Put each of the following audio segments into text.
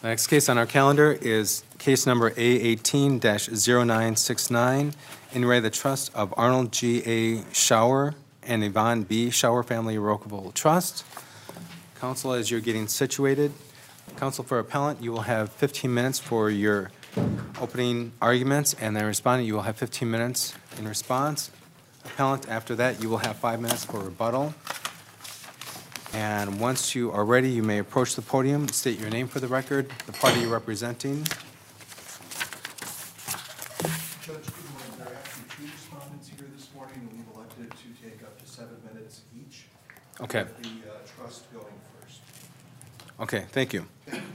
The next case on our calendar is case number A18-0969, in re the Trust of Arnold G. A. Schauer and Yvonne B. Schauer Family Irrevocable Trust. Counsel, as you're getting situated, counsel for appellant, you will have 15 minutes for your opening arguments, and then respondent, you will have 15 minutes in response. Appellant, after that, you will have 5 minutes for rebuttal. And once you are ready, you may approach the podium, state your name for the record, the party you're representing. Judge, good morning. There are actually two respondents here this morning, and we've elected to take up to 7 minutes each. Okay. With the trust going first. Okay, thank you. Thank you,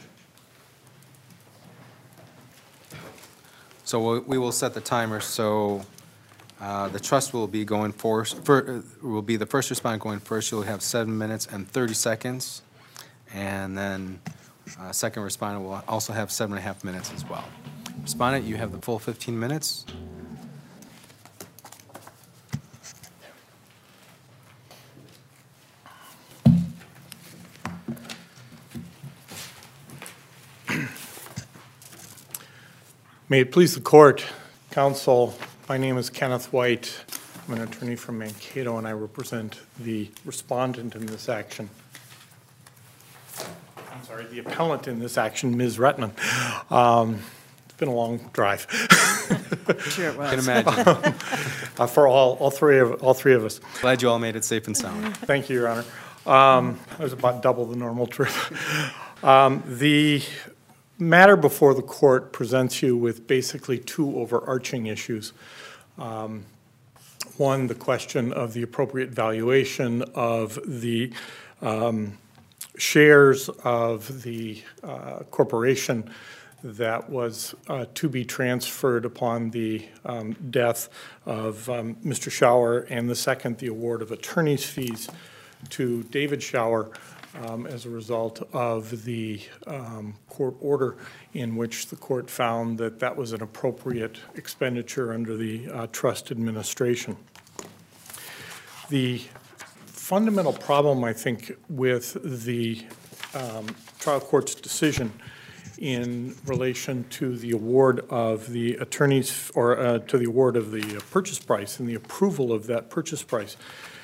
Judge. So we will set the timer, so the trust will be going first, will be the first respondent going first. You'll have 7 minutes and 30 seconds. And then second respondent will also have 7.5 minutes as well. Respondent, you have the full 15 minutes. May it please the court, counsel, my name is Kenneth White. I'm an attorney from Mankato, and I represent the respondent in this action. I'm sorry, the appellant in this action, Ms. Rettman. It's been a long drive. Sure it was. I can imagine. For all three of us. Glad you all made it safe and sound. Thank you, Your Honor. It was about double the normal trip. The matter before the court presents you with basically two overarching issues. One, the question of the appropriate valuation of the shares of the corporation that was to be transferred upon the death of Mr. Schauer, and the second, the award of attorney's fees to David Schauer as a result of the court order in which the court found that that was an appropriate expenditure under the trust administration. The fundamental problem, I think, with the trial court's decision in relation to the award of the attorney's, or to the award of the purchase price and the approval of that purchase price,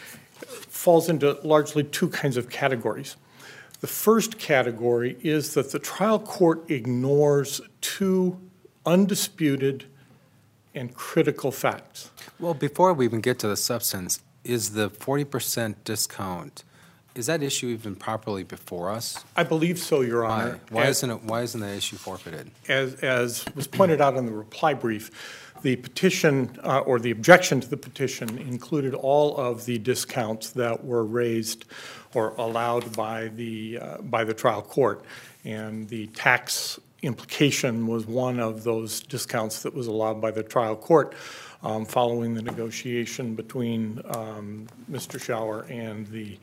falls into largely two kinds of categories. The first category is that the trial court ignores two undisputed and critical facts. Well, before we even get to the substance, is the 40% discount, is that issue even properly before us? I believe so, Your Honor. Why isn't that issue forfeited? As was pointed out in the reply brief, the petition or the objection to the petition included all of the discounts that were raised or allowed by the trial court, and the tax implication was one of those discounts that was allowed by the trial court following the negotiation between Mr. Schauer and the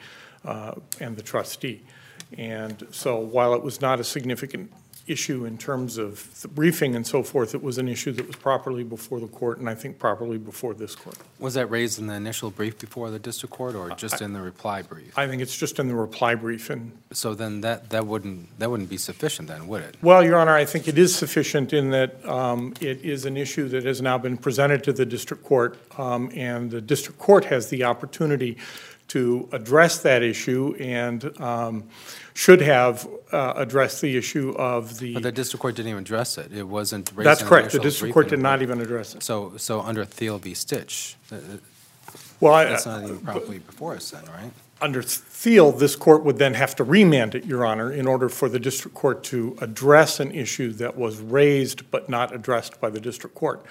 trustee. And so while it was not a significant issue in terms of the briefing and so forth, it was an issue that was properly before the court, and I think properly before this court. Was that raised in the initial brief before the district court, or just in the reply brief? I think it's just in the reply brief. And so then that wouldn't be sufficient then, would it? well, Your Honor, I think it is sufficient in that it is an issue that has now been presented to the district court, and the district court has the opportunity to address that issue and should have addressed the issue of the... But the district court didn't even address it. It wasn't raised. That's in correct. The initial district court did briefing. not even address it. So under Thiel v. Stitch, Well, that's not even properly before us then, right? under Thiel, this court would then have to remand it, Your Honor, in order for the district court to address an issue that was raised but not addressed by the district court.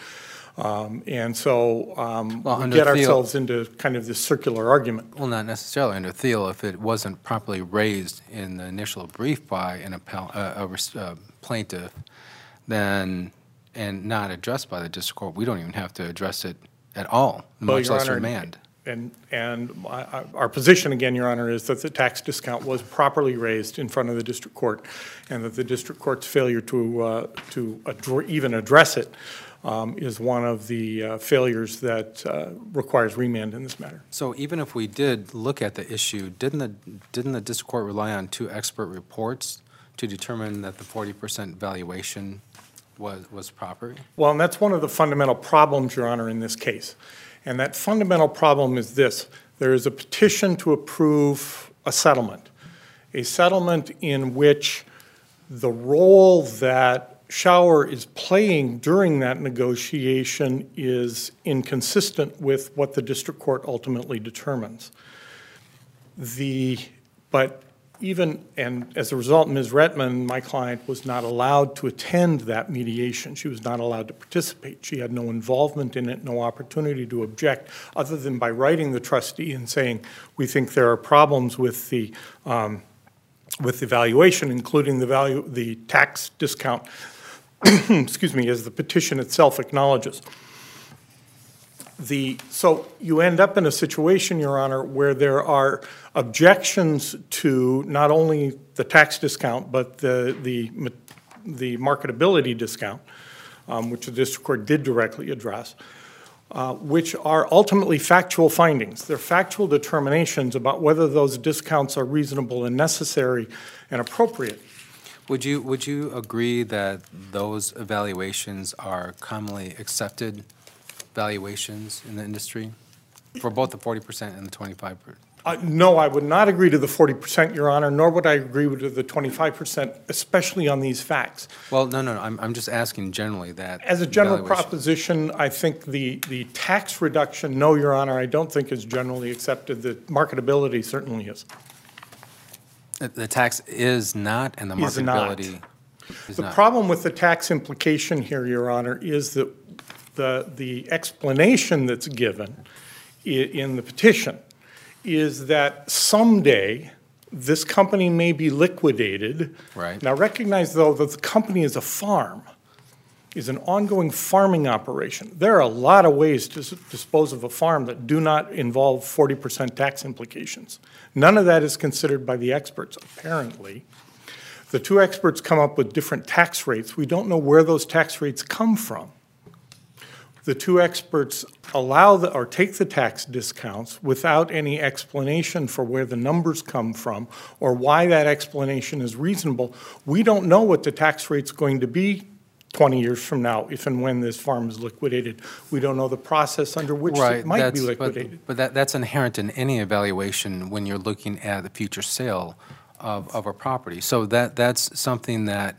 And so we get ourselves into kind of this circular argument. Well, not necessarily under Thiel. If it wasn't properly raised in the initial brief by a plaintiff, then and not addressed by the district court, we don't even have to address it at all, much less remand. And our position, again, Your Honor, is that the tax discount was properly raised in front of the district court, and that the district court's failure to even address it is one of the failures that requires remand in this matter. So even if we did look at the issue, didn't the district court rely on two expert reports to determine that the 40% valuation was proper? Well, and that's one of the fundamental problems, Your Honor, in this case. And that fundamental problem is this. There is a petition to approve a settlement in which the role that Shower is playing during that negotiation is inconsistent with what the district court ultimately determines. But even, and as a result, Ms. Retman, my client, was not allowed to attend that mediation. She was not allowed to participate. She had no involvement in it, no opportunity to object, other than by writing the trustee and saying, we think there are problems with the valuation, including the tax discount, excuse me, as the petition itself acknowledges. So you end up in a situation, Your Honor, where there are objections to not only the tax discount, but the marketability discount, which the district court did directly address, which are ultimately factual findings. They're factual determinations about whether those discounts are reasonable and necessary and appropriate. Would you agree that those evaluations are commonly accepted valuations in the industry for both the 40% and the 25%? No, I would not agree to the 40%, Your Honor, nor would I agree with the 25%, especially on these facts. Well, no, I'm just asking generally that. As a general valuation. proposition, I think the tax reduction, no, Your Honor, I don't think is generally accepted. The marketability certainly is. The tax is not, and the Is not. marketability is The not. problem with the tax implication here, Your Honor, is that the explanation that's given in the petition is that someday this company may be liquidated. Right. Now recognize, though, that the company is a farm, is an ongoing farming operation. There are a lot of ways to dispose of a farm that do not involve 40% tax implications. None of that is considered by the experts, apparently. The two experts come up with different tax rates. We don't know where those tax rates come from. The two experts allow or take the tax discounts without any explanation for where the numbers come from or why that explanation is reasonable. We don't know what the tax rate's going to be 20 years from now, if and when this farm is liquidated. We don't know the process under which it might be liquidated. But that's inherent in any evaluation when you're looking at the future sale of a property. So that's something that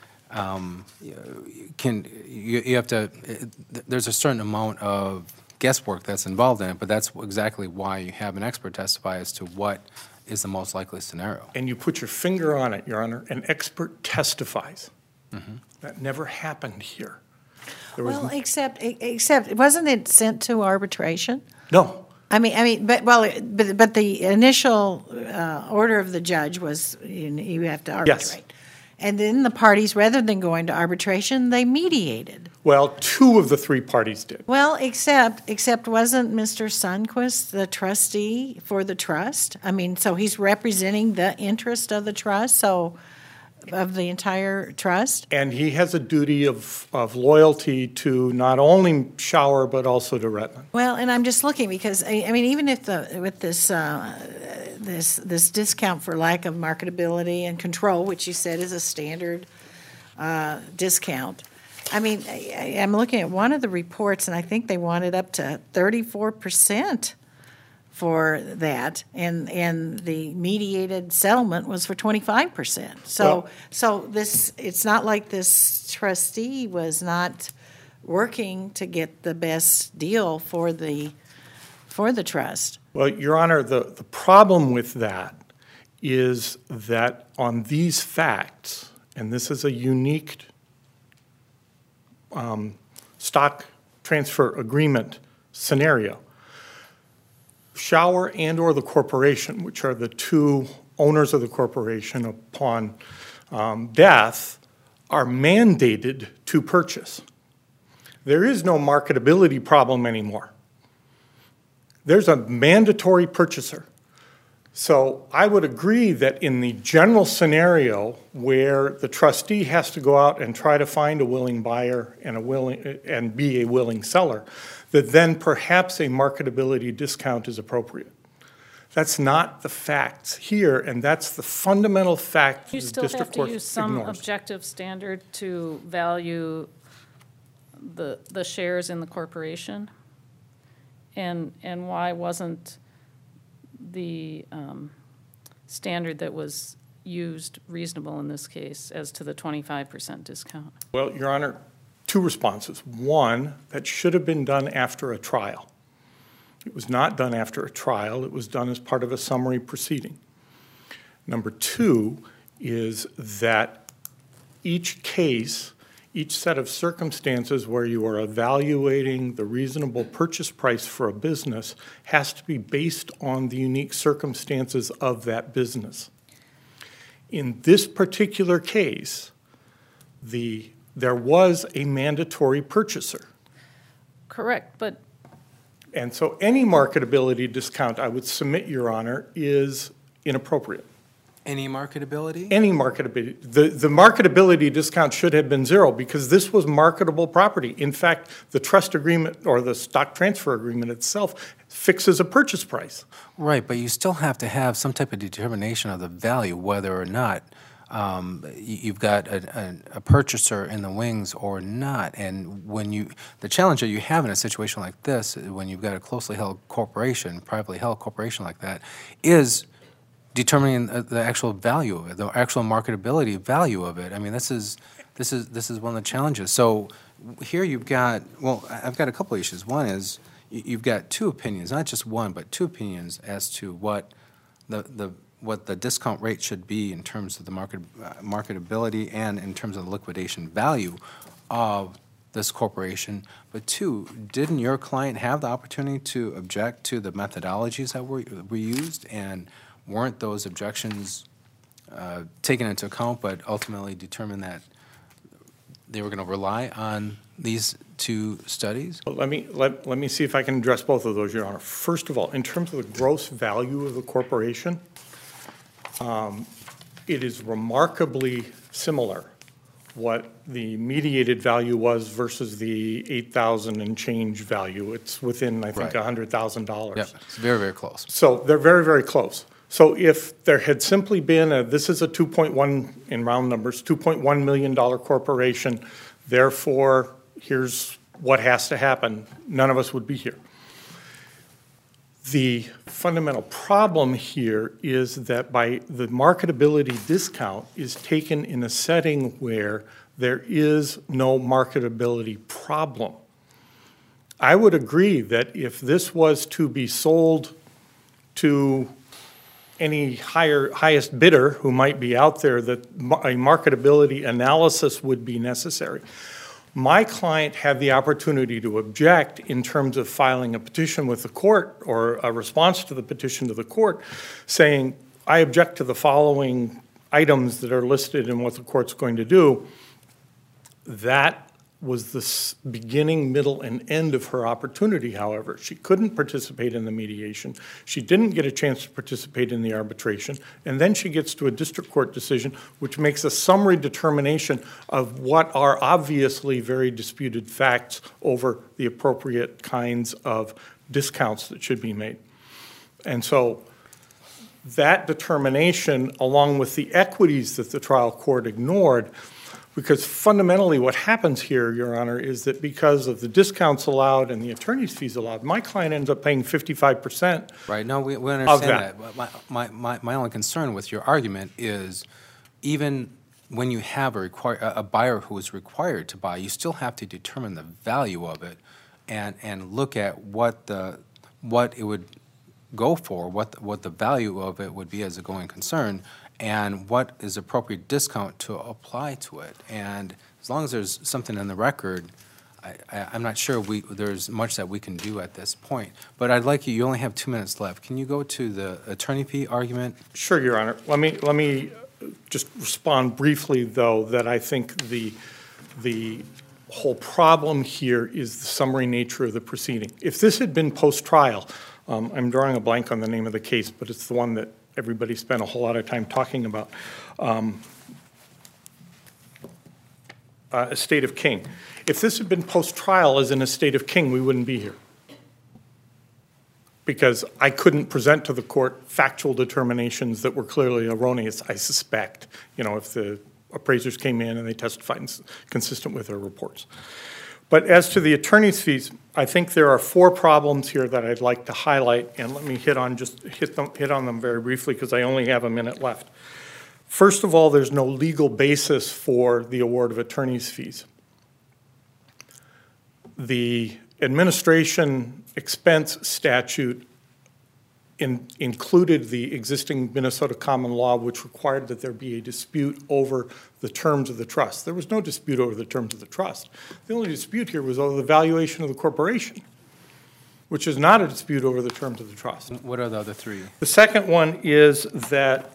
you have to, there's a certain amount of guesswork that's involved in it, but that's exactly why you have an expert testify as to what is the most likely scenario. And you put your finger on it, Your Honor. An expert testifies. Mm-hmm. That never happened here. Well, except, wasn't it sent to arbitration? No. But the initial order of the judge was you have to arbitrate. Yes. And then the parties, rather than going to arbitration, they mediated. Well, two of the three parties did. Well, except wasn't Mr. Sundquist the trustee for the trust? I mean, so he's representing the interest of the trust, so of the entire trust? And he has a duty of loyalty to not only Shower, but also to Retman. Well, and I'm just looking because, I mean, even if with this discount for lack of marketability and control, which you said is a standard discount, I mean, I'm looking at one of the reports, and I think they wanted up to 34% for that, and the mediated settlement was for 25%. So it's not like this trustee was not working to get the best deal for the trust. Well, Your Honor, the problem with that is that on these facts, and this is a unique stock transfer agreement scenario, Shower and or the corporation, which are the two owners of the corporation upon death, are mandated to purchase. There is no marketability problem anymore. There's a mandatory purchaser. So I would agree that in the general scenario where the trustee has to go out and try to find a willing buyer and be a willing seller, that then perhaps a marketability discount is appropriate. That's not the facts here, and that's the fundamental fact You the still have district to court use some ignores. objective standard to value the shares in the corporation? And why wasn't the standard that was used reasonable in this case as to the 25% discount? Well, Your Honor, two responses. One, that should have been done after a trial. It was not done after a trial. It was done as part of a summary proceeding. Number two is that each case, each set of circumstances where you are evaluating the reasonable purchase price for a business has to be based on the unique circumstances of that business. In this particular case, there was a mandatory purchaser. Correct, but And so any marketability discount, I would submit, Your Honor, is inappropriate. Any marketability? Any marketability. The marketability discount should have been zero because this was marketable property. In fact, the trust agreement or the stock transfer agreement itself fixes a purchase price. Right, but you still have to have some type of determination of the value, whether or not you've got a purchaser in the wings or not. And the challenge that you have in a situation like this, when you've got a closely held corporation, privately held corporation like that, is determining the actual value of it, the actual marketability value of it. I mean, this is one of the challenges. So here you've got, well, I've got a couple of issues. One is you've got two opinions, not just one, but two opinions as to what the discount rate should be in terms of the marketability and in terms of the liquidation value of this corporation. But two, didn't your client have the opportunity to object to the methodologies that were used, and weren't those objections taken into account, but ultimately determined that they were going to rely on these two studies? Well, let me see if I can address both of those, Your Honor. First of all, in terms of the gross value of the corporation, it is remarkably similar what the mediated value was versus the $8,000 and change value. It's within, I think, Right. $100,000. Yep, it's very, very close. So they're very, very close. So if there had simply been this is a 2.1, in round numbers, $2.1 million corporation, therefore, here's what has to happen, none of us would be here. The fundamental problem here is that by the marketability discount is taken in a setting where there is no marketability problem. I would agree that if this was to be sold to any highest bidder who might be out there, that a marketability analysis would be necessary. My client had the opportunity to object in terms of filing a petition with the court or a response to the petition to the court saying, I object to the following items that are listed in what the court's going to do. That was the beginning, middle, and end of her opportunity, however. She couldn't participate in the mediation. She didn't get a chance to participate in the arbitration. And then she gets to a district court decision, which makes a summary determination of what are obviously very disputed facts over the appropriate kinds of discounts that should be made. And so that determination, along with the equities that the trial court ignored, because fundamentally what happens here, Your Honor, is that because of the discounts allowed and the attorney's fees allowed, my client ends up paying 55%. Right, no, we understand that. that. But my only concern with your argument is even when you have a buyer who is required to buy, you still have to determine the value of it and look at what it would go for, what the value of it would be as a going concern, and what is appropriate discount to apply to it. And as long as there's something in the record, I'm not sure there's much that we can do at this point. But I'd like you only have 2 minutes left. Can you go to the attorney fee argument? Sure, Your Honor. Let me just respond briefly, though, that I think the whole problem here is the summary nature of the proceeding. If this had been post-trial, I'm drawing a blank on the name of the case, but it's the one that everybody spent a whole lot of time talking about, Estate of King. If this had been post-trial as an Estate of King, we wouldn't be here. because I couldn't present to the court factual determinations that were clearly erroneous, I suspect, if the appraisers came in and they testified consistent with their reports. But as to the attorney's fees, I think there are 4 problems here that I'd like to highlight, and let me hit on them very briefly because I only have a minute left. First of all, there's no legal basis for the award of attorney's fees. The administration expense statute included the existing Minnesota common law, which required that there be a dispute over the terms of the trust. There was no dispute over the terms of the trust. The only dispute here was over the valuation of the corporation, which is not a dispute over the terms of the trust. What are the other 3? The second one is that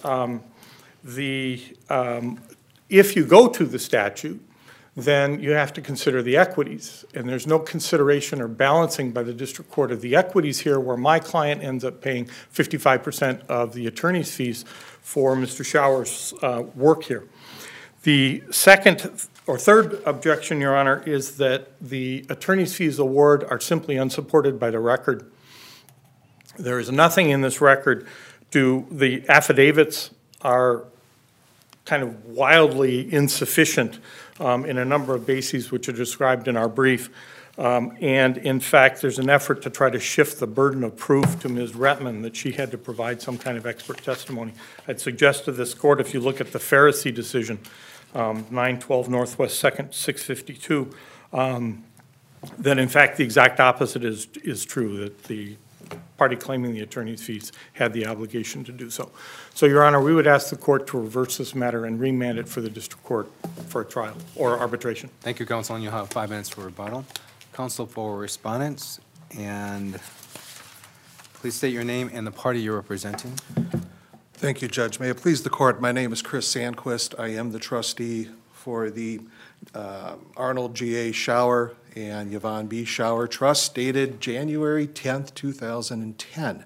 if you go to the statute, then you have to consider the equities. And there's no consideration or balancing by the district court of the equities here, where my client ends up paying 55% of the attorney's fees for Mr. Shower's work here. The second or third objection, Your Honor, is that the attorney's fees award are simply unsupported by the record. There is nothing in this record. The affidavits are kind of wildly insufficient in a number of bases which are described in our brief. And in fact, there's an effort to try to shift the burden of proof to Ms. Retman that she had to provide some kind of expert testimony. I'd suggest to this court, if you look at the Pharisee decision, 912 Northwest 2nd, 652, that in fact the exact opposite is true, that the party claiming the attorney's fees had the obligation to do so. So, Your Honor, we would ask the court to reverse this matter and remand it for the district court for a trial or arbitration. Thank you, counsel, and you'll have 5 minutes for rebuttal. Counsel for respondents, and please state your name and the party you're representing. Thank you, Judge. May it please the court, my name is Chris Sandquist. I am the trustee for the Arnold G.A. Shower and Yvonne B. Shower Trust, dated January 10th, 2010.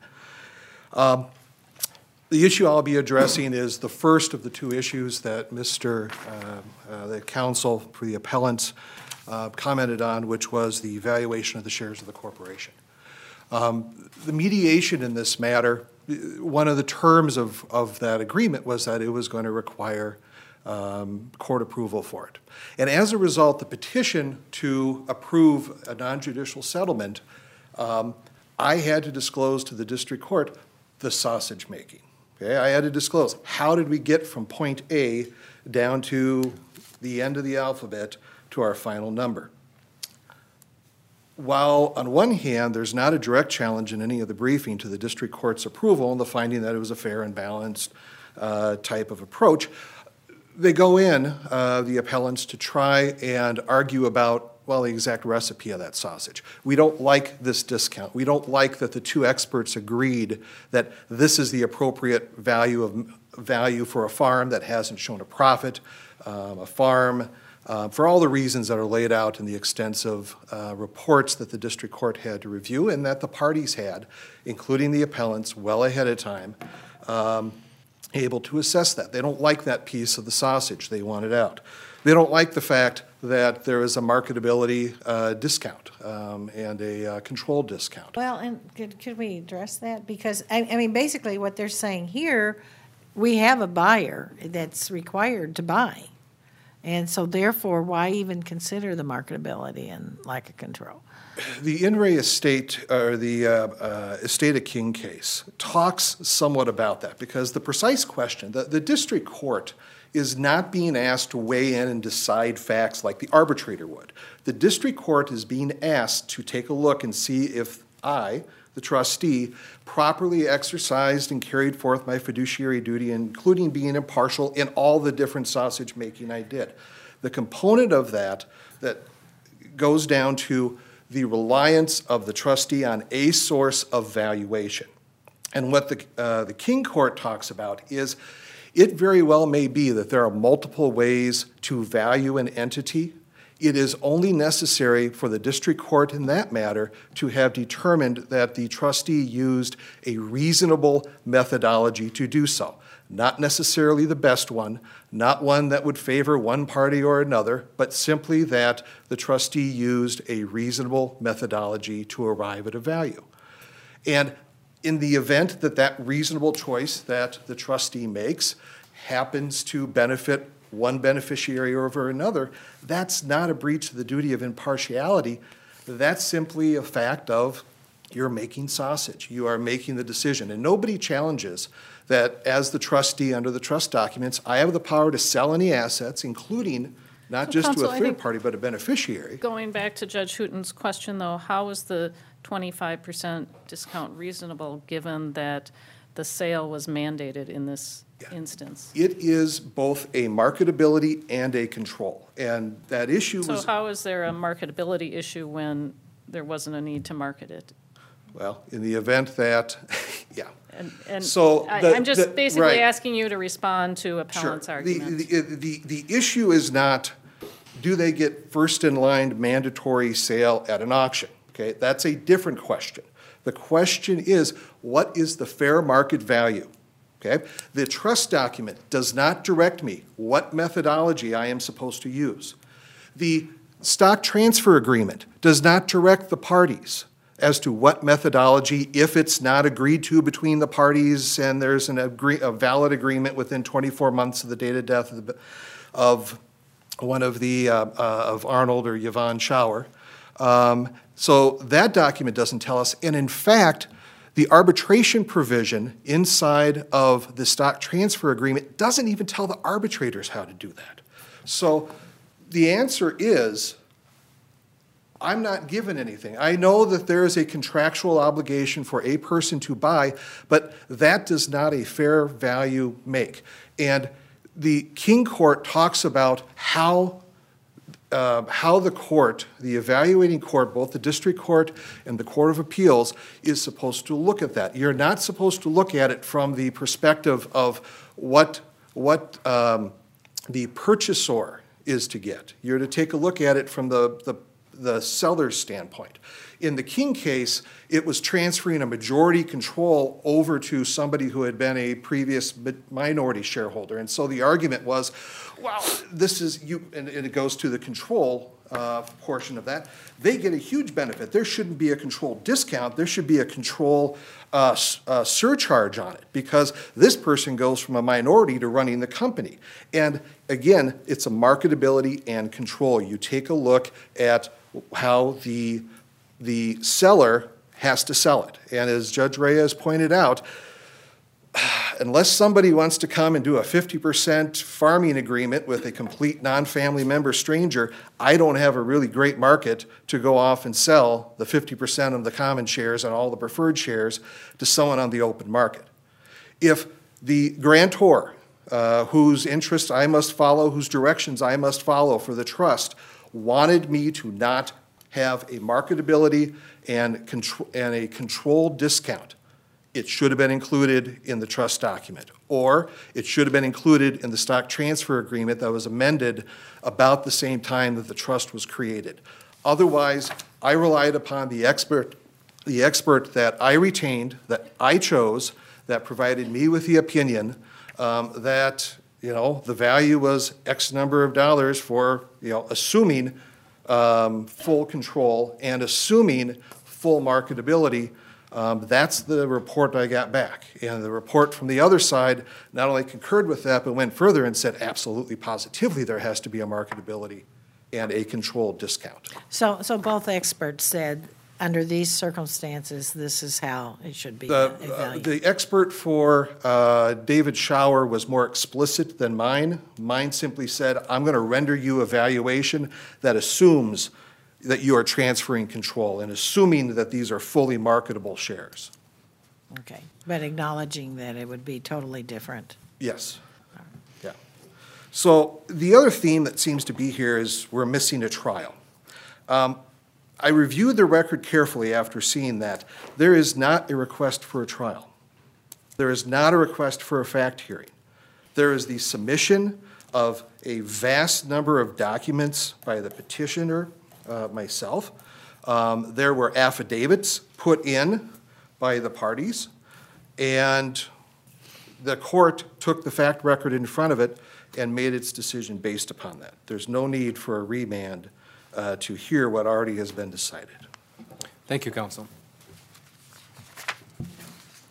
The issue I'll be addressing is the first of the 2 issues that the counsel for the appellants commented on, which was the valuation of the shares of the corporation. The mediation in this matter, one of the terms of that agreement was that it was going to require court approval for it. And as a result, the petition to approve a non-judicial settlement, I had to disclose to the district court the sausage making. Okay? I had to disclose how did we get from point A down to the end of the alphabet to our final number. While on one hand, there's not a direct challenge in any of the briefing to the district court's approval and the finding that it was a fair and balanced type of approach, they go in, the appellants, to try and argue about, well, the exact recipe of that sausage. We don't like this discount. We don't like that the 2 experts agreed that this is the appropriate value for a farm that hasn't shown a profit, a farm, for all the reasons that are laid out in the extensive reports that the district court had to review and that the parties had, including the appellants, well ahead of time, able to assess that. They don't like that piece of the sausage. They want it out. They don't like the fact that there is a marketability discount and a controlled discount. Well, and could we address that? Because, I mean, basically what they're saying here, we have a buyer that's required to buy. And so therefore, why even consider the marketability and lack of control? The In re estate, or the Estate of King case, talks somewhat about that, because the precise question, the district court is not being asked to weigh in and decide facts like the arbitrator would. The district court is being asked to take a look and see if I, the trustee, properly exercised and carried forth my fiduciary duty, including being impartial in all the different sausage making I did. The component of that goes down to the reliance of the trustee on a source of valuation. And what the King Court talks about is it very well may be that there are multiple ways to value an entity. It is only necessary for the district court in that matter to have determined that the trustee used a reasonable methodology to do so. Not necessarily the best one, not one that would favor one party or another, but simply that the trustee used a reasonable methodology to arrive at a value. And In the event that that reasonable choice that the trustee makes happens to benefit one beneficiary over another, that's not a breach of the duty of impartiality. That's simply a fact of you're making sausage. You are making the decision. And nobody challenges that as the trustee under the trust documents, I have the power to sell any assets, including not So, just to Counsel, a I third think- party, but a beneficiary. Going back to Judge Hooten's question, though, how is the 25% discount reasonable, given that the sale was mandated in this instance? It is both a marketability and a control. And that issue So was, how is there a marketability issue when there wasn't a need to market it? well, in the event that, yeah. And So I'm just basically right. asking you to respond to Sure. appellant's The, argument. the issue is not, do they get first in line mandatory sale at an auction? Okay, that's a different question. The question is, what is the fair market value? Okay, the trust document does not direct me what methodology I am supposed to use. The stock transfer agreement does not direct the parties as to what methodology, if it's not agreed to between the parties and there's a valid agreement within 24 months of the date of death of one of the, of Arnold or Yvonne Schauer. So that document doesn't tell us. And in fact, the arbitration provision inside of the stock transfer agreement doesn't even tell the arbitrators how to do that. So the answer is, I'm not given anything. I know that there is a contractual obligation for a person to buy, but that does not a fair value make. And the King Court talks about how the court, the evaluating court, both the district court and the Court of Appeals, is supposed to look at that. You're not supposed to look at it from the perspective of what the purchaser is to get. You're to take a look at it from the seller's standpoint. In the King case, it was transferring a majority control over to somebody who had been a previous minority shareholder. And so the argument was, well, this is you, and it goes to the control portion of that. They get a huge benefit. There shouldn't be a control discount. There should be a control surcharge on it, because this person goes from a minority to running the company. And again, it's a marketability and control. You take a look at how the seller has to sell it. And as Judge Reyes pointed out, unless somebody wants to come and do a 50% farming agreement with a complete non-family member stranger, I don't have a really great market to go off and sell the 50% of the common shares and all the preferred shares to someone on the open market. If the grantor, whose interests I must follow, whose directions I must follow for the trust, wanted me to not have a marketability and a controlled discount, it should have been included in the trust document, or it should have been included in the stock transfer agreement that was amended about the same time that the trust was created. Otherwise, I relied upon the expert that I retained, that I chose, that provided me with the opinion that, the value was X number of dollars for, assuming full control and assuming full marketability. That's the report I got back. And the report from the other side not only concurred with that, but went further and said absolutely positively there has to be a marketability and a controlled discount. So both experts said, under these circumstances, this is how it should be evaluated. The expert for David Schauer was more explicit than mine. Mine simply said, I'm going to render you a valuation that assumes that you are transferring control and assuming that these are fully marketable shares. Okay, but acknowledging that it would be totally different. Yes. Yeah. So the other theme that seems to be here is we're missing a trial. I reviewed the record carefully after seeing that. There is not a request for a trial. There is not a request for a fact hearing. There is the submission of a vast number of documents by the petitioner, myself. There were affidavits put in by the parties, and the court took the fact record in front of it and made its decision based upon that. There's no need for a remand to hear what already has been decided. Thank you, counsel.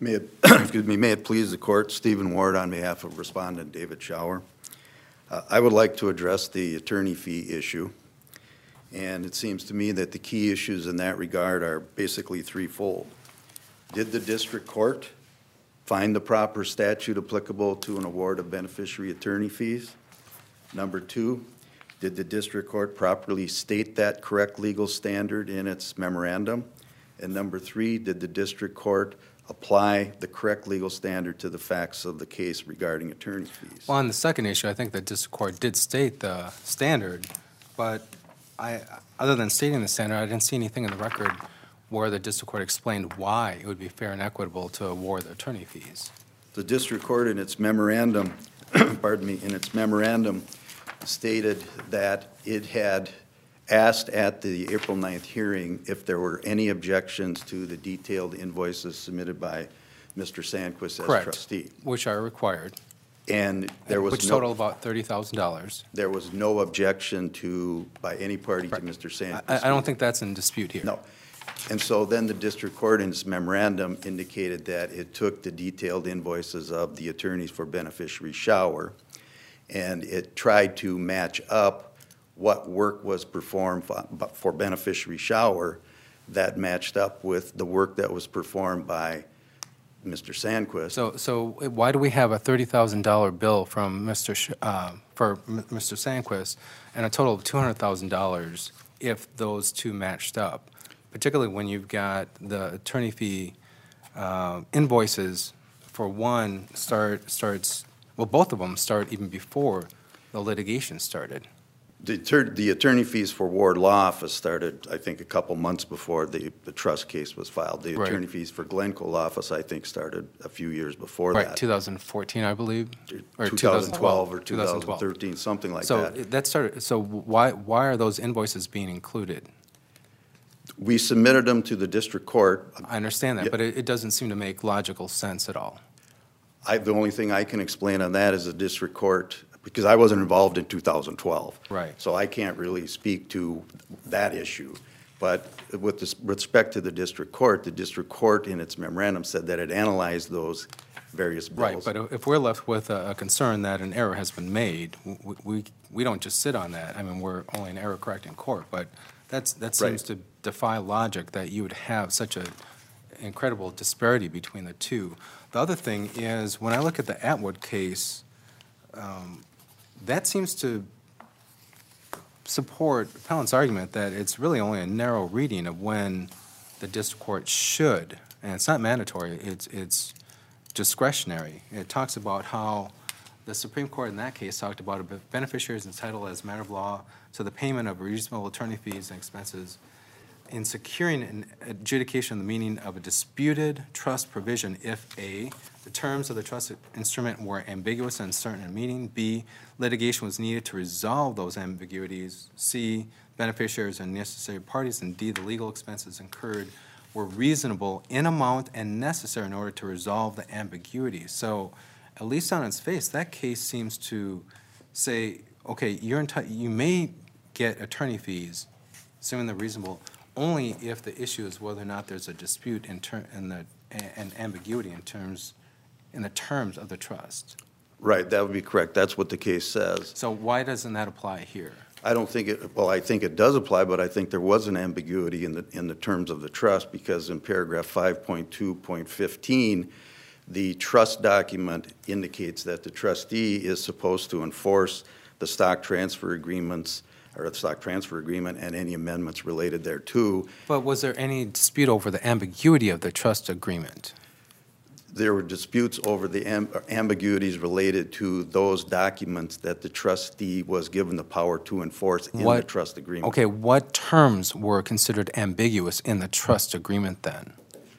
May it please the court, Stephen Ward on behalf of Respondent David Schauer. I would like to address the attorney fee issue. And it seems to me that the key issues in that regard are basically threefold. Did the district court find the proper statute applicable to an award of beneficiary attorney fees? Number two, did the district court properly state that correct legal standard in its memorandum? And number three, did the district court apply the correct legal standard to the facts of the case regarding attorney fees? Well, on the second issue, I think the district court did state the standard, but other than stating the standard, I didn't see anything in the record where the district court explained why it would be fair and equitable to award the attorney fees. The district court in its memorandum, stated that it had asked at the April 9th hearing if there were any objections to the detailed invoices submitted by Mr. Sandquist as Correct. trustee. Which are required, And there was which no, total about $30,000. there was no objection to, by any party to Correct. Mr. Sandquist. I don't think that's in dispute here. No. And so then the district court in its memorandum indicated that it took the detailed invoices of the attorneys for beneficiary Schauer, and it tried to match up what work was performed for beneficiary Schauer that matched up with the work that was performed by Mr. Sandquist. So why do we have a $30,000 bill from for Mr. Sandquist and a total of $200,000 if those two matched up? Particularly when you've got the attorney fee invoices for one starts, well, both of them start even before the litigation started. The attorney fees for Ward Law Office started, I think, a couple months before the trust case was filed. The Right. attorney fees for Glencoe Law Office, I think, started a few years before Right, that. 2014, I believe, or 2012 or 2012. 2013, something like So that. that started. So why are those invoices being included? We submitted them to the district court. I understand that, Yeah. but it doesn't seem to make logical sense at all. The only thing I can explain on that is the district court, because I wasn't involved in 2012. Right. So I can't really speak to that issue. But with respect to the district court in its memorandum said that it analyzed those various bills. Right, but if we're left with a concern that an error has been made, we don't just sit on that. I mean, we're only an error correcting court, but that seems Right. to defy logic that you would have such an incredible disparity between the two. The other thing is, when I look at the Atwood case, that seems to support Appellant's argument that it's really only a narrow reading of when the district court should, and it's not mandatory, it's discretionary. It talks about how the Supreme Court in that case talked about a beneficiary is entitled as a matter of law to the payment of reasonable attorney fees and expenses in securing an adjudication of the meaning of a disputed trust provision if A, the terms of the trust instrument were ambiguous and uncertain in meaning, B, litigation was needed to resolve those ambiguities, C, beneficiaries are necessary parties, and D, the legal expenses incurred were reasonable in amount and necessary in order to resolve the ambiguity. So, at least on its face, that case seems to say, okay, you may get attorney fees, assuming they're reasonable, only if the issue is whether or not there's a dispute and ambiguity in the terms of the trust. Right, that would be correct. That's what the case says. So why doesn't that apply here? I don't think I think it does apply, but I think there was an ambiguity in the terms of the trust, because in paragraph 5.2.15, the trust document indicates that the trustee is supposed to enforce the stock transfer agreements, or the stock transfer agreement and any amendments related thereto. But was there any dispute over the ambiguity of the trust agreement? There were disputes over the ambiguities related to those documents that the trustee was given the power to enforce in the trust agreement. Okay, what terms were considered ambiguous in the trust agreement then?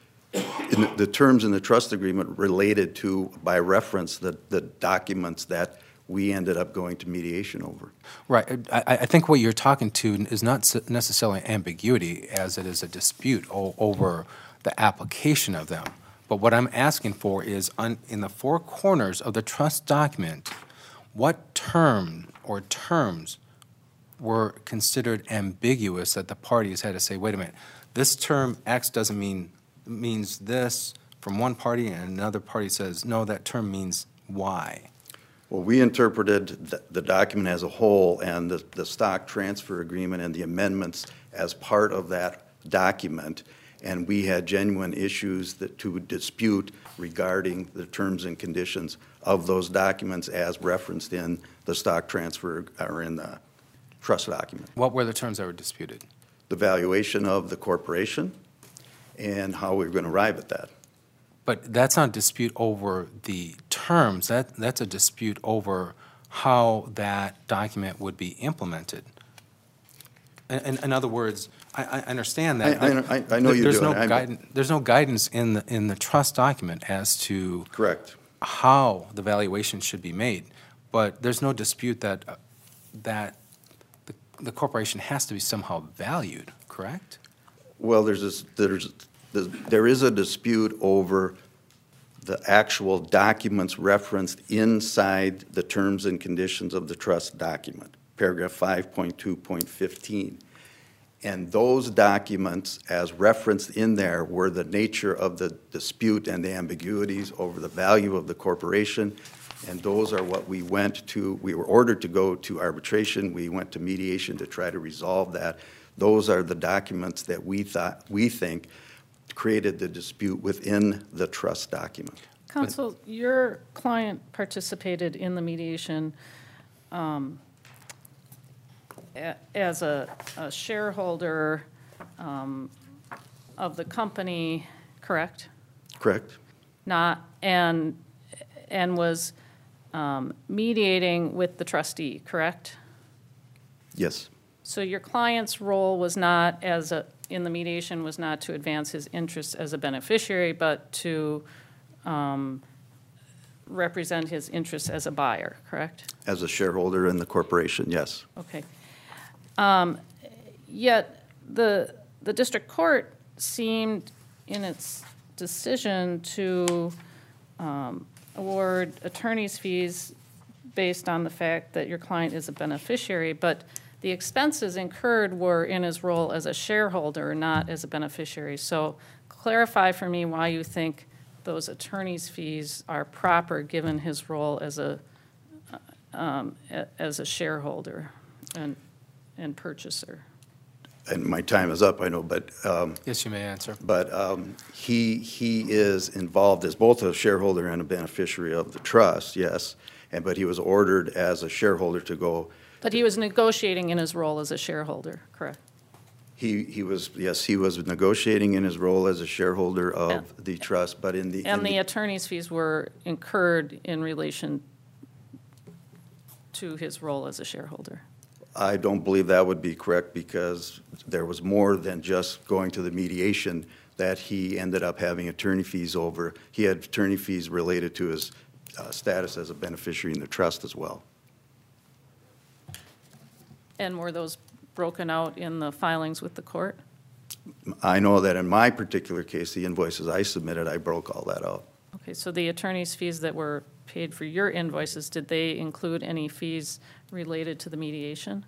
The terms in the trust agreement related to, by reference, the documents that we ended up going to mediation over. Right. I think what you're talking to is not necessarily ambiguity as it is a dispute over the application of them. But what I'm asking for is, in the four corners of the trust document, what term or terms were considered ambiguous that the parties had to say, wait a minute, this term X doesn't means this from one party and another party says, no, that term means Y. Well, we interpreted the document as a whole and the stock transfer agreement and the amendments as part of that document, and we had genuine issues to dispute regarding the terms and conditions of those documents as referenced in the stock transfer or in the trust document. What were the terms that were disputed? The valuation of the corporation and how we were going to arrive at that. But that's not a dispute over the terms. That's a dispute over how that document would be implemented. In other words, I understand that. I know you There's do. no there's no guidance in the trust document as to Correct. how the valuation should be made. But there's no dispute that the corporation has to be somehow valued, correct? Well, there is a dispute over the actual documents referenced inside the terms and conditions of the trust document, paragraph 5.2.15. And those documents, as referenced in there, were the nature of the dispute and the ambiguities over the value of the corporation. And those are what we went to. We were ordered to go to arbitration. We went to mediation to try to resolve that. Those are the documents that we think created the dispute within the trust document. Counsel, your client participated in the mediation as a shareholder of the company, correct? Correct? Not, and was mediating with the trustee, correct? Yes. So your client's role was not in the mediation was not to advance his interests as a beneficiary, but to represent his interests as a buyer, correct? As a shareholder in the corporation, yes. Okay. Yet the district court seemed in its decision to award attorney's fees based on the fact that your client is a beneficiary, but the expenses incurred were in his role as a shareholder, not as a beneficiary. So clarify for me why you think those attorney's fees are proper given his role as a shareholder and purchaser. And my time is up, I know, but Yes, you may answer. But he is involved as both a shareholder and a beneficiary of the trust, yes. But he was ordered as a shareholder to go. But he was negotiating in his role as a shareholder, correct? He was, yes, he was negotiating in his role as a shareholder of the trust, but in the. And the attorney's fees were incurred in relation to his role as a shareholder. I don't believe that would be correct because there was more than just going to the mediation that he ended up having attorney fees over. He had attorney fees related to his status as a beneficiary in the trust as well. And were those broken out in the filings with the court? I know that in my particular case, the invoices I submitted, I broke all that out. Okay, so the attorney's fees that were paid for your invoices, did they include any fees related to the mediation?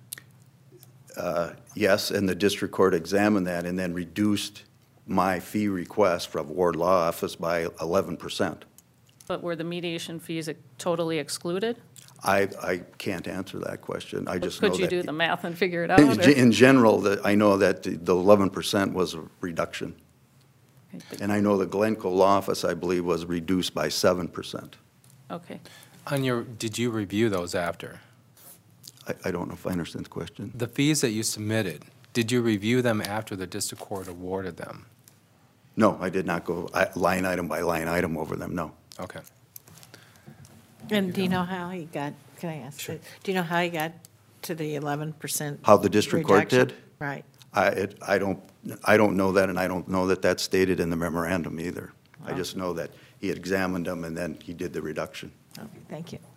Yes, and the district court examined that and then reduced my fee request from Ward Law Office by 11%. But were the mediation fees totally excluded? I can't answer that question. I just know that. Could you do the math and figure it out? or- In general, I know that the 11% was a reduction. Okay, but- And I know the Glencoe Law Office, I believe, was reduced by 7%. Okay. Did you review those after? I don't know if I understand the question. The fees that you submitted, did you review them after the district court awarded them? No, I did not go line item by line item over them, no. Okay. And do you know how he got, can I ask? Sure. Do you know how he got to the 11%? How the district court reduction? did? Right. I don't know that, and I don't know that that's stated in the memorandum either. I just know that he had examined them and then he did the reduction. Okay, thank you.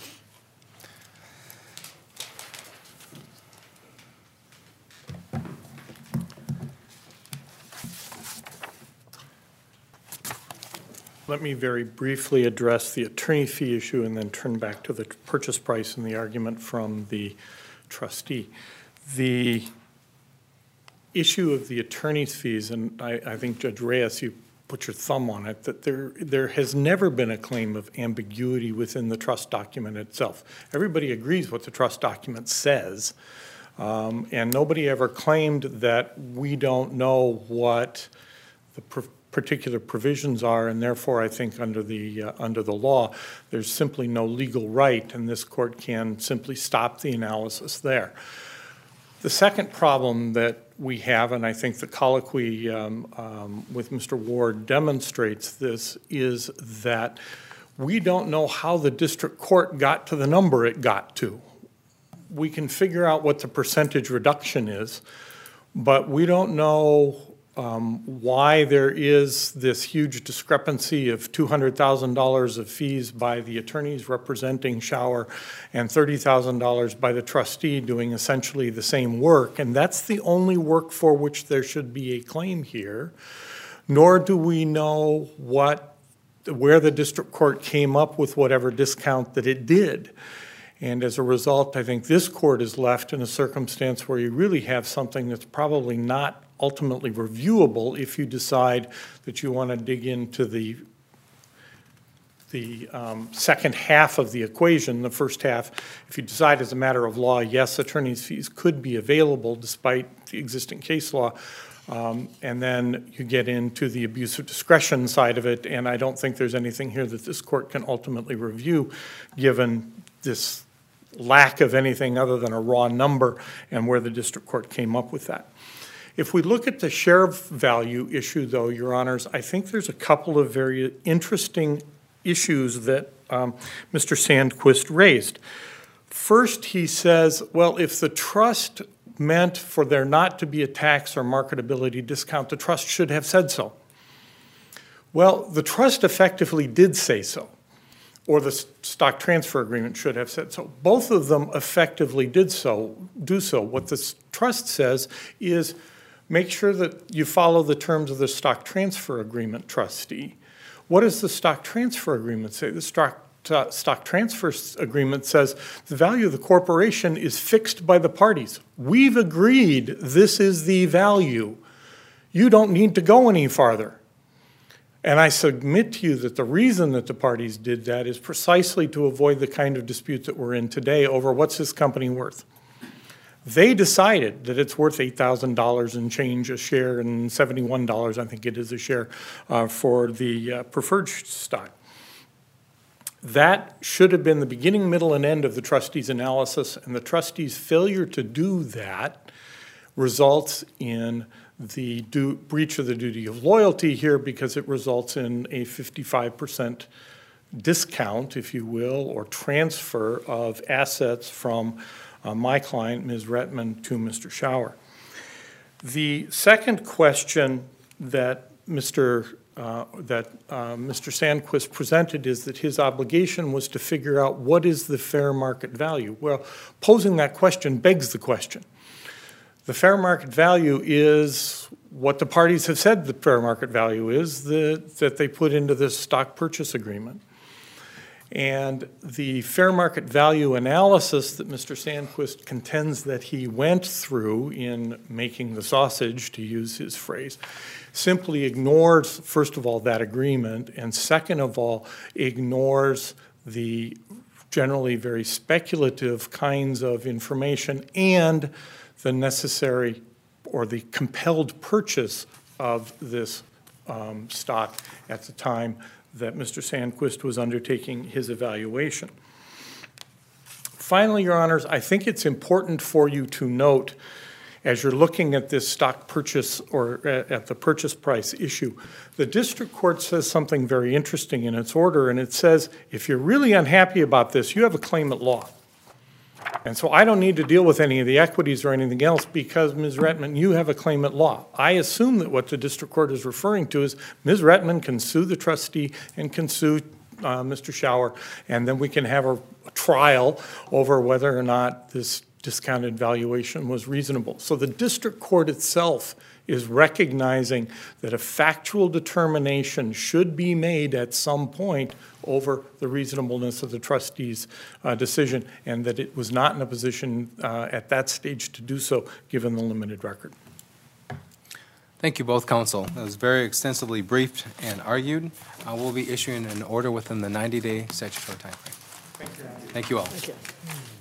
Let me very briefly address the attorney fee issue and then turn back to the purchase price and the argument from the trustee. The issue of the attorney's fees, and I think Judge Reyes, you put your thumb on it, that there has never been a claim of ambiguity within the trust document itself. Everybody agrees what the trust document says, and nobody ever claimed that we don't know what the particular provisions are, and therefore I think under the law, there's simply no legal right, and this court can simply stop the analysis there. The second problem that we have, and I think the colloquy with Mr. Ward demonstrates this, is that we don't know how the district court got to the number it got to. We can figure out what the percentage reduction is, but we don't know why there is this huge discrepancy of $200,000 of fees by the attorneys representing Shower and $30,000 by the trustee doing essentially the same work. And that's the only work for which there should be a claim here. Nor do we know where the district court came up with whatever discount that it did. And as a result, I think this court is left in a circumstance where you really have something that's probably not ultimately reviewable if you decide that you want to dig into the second half of the equation. The first half, if you decide as a matter of law, yes, attorney's fees could be available despite the existing case law, and then you get into the abuse of discretion side of it, and I don't think there's anything here that this court can ultimately review given this lack of anything other than a raw number and where the district court came up with that. If we look at the share value issue, though, Your Honors, I think there's a couple of very interesting issues that Mr. Sandquist raised. First, he says, well, if the trust meant for there not to be a tax or marketability discount, the trust should have said so. Well, the trust effectively did say so, or the stock transfer agreement should have said so. Both of them effectively do so. What the trust says is make sure that you follow the terms of the stock transfer agreement, trustee. What does the stock transfer agreement say? The stock transfer agreement says the value of the corporation is fixed by the parties. We've agreed this is the value. You don't need to go any farther. And I submit to you that the reason that the parties did that is precisely to avoid the kind of dispute that we're in today over what's this company worth. They decided that it's worth $8,000 and change a share and $71, I think it is a share, for the preferred stock. That should have been the beginning, middle, and end of the trustee's analysis, and the trustee's failure to do that results in the breach of the duty of loyalty here because it results in a 55% discount, if you will, or transfer of assets from my client, Ms. Rettman, to Mr. Shower. The second question that Mr. Sandquist presented is that his obligation was to figure out what is the fair market value. Well, posing that question begs the question. The fair market value is what the parties have said the fair market value is that they put into this stock purchase agreement. And the fair market value analysis that Mr. Sandquist contends that he went through in making the sausage, to use his phrase, simply ignores, first of all, that agreement, and second of all, ignores the generally very speculative kinds of information and the necessary or the compelled purchase of this stock at the time that Mr. Sandquist was undertaking his evaluation. Finally, Your Honors, I think it's important for you to note, as you're looking at this stock purchase or at the purchase price issue, the district court says something very interesting in its order, and it says, if you're really unhappy about this, you have a claim at law. And so I don't need to deal with any of the equities or anything else because, Ms. Rettman, you have a claim at law. I assume that what the district court is referring to is Ms. Rettman can sue the trustee and can sue Mr. Shower, and then we can have a trial over whether or not this discounted valuation was reasonable. So the district court itself is recognizing that a factual determination should be made at some point over the reasonableness of the trustee's decision, and that it was not in a position at that stage to do so given the limited record. Thank you both, counsel. It was very extensively briefed and argued. We'll be issuing an order within the 90-day statutory timeframe. Thank you all. Thank you.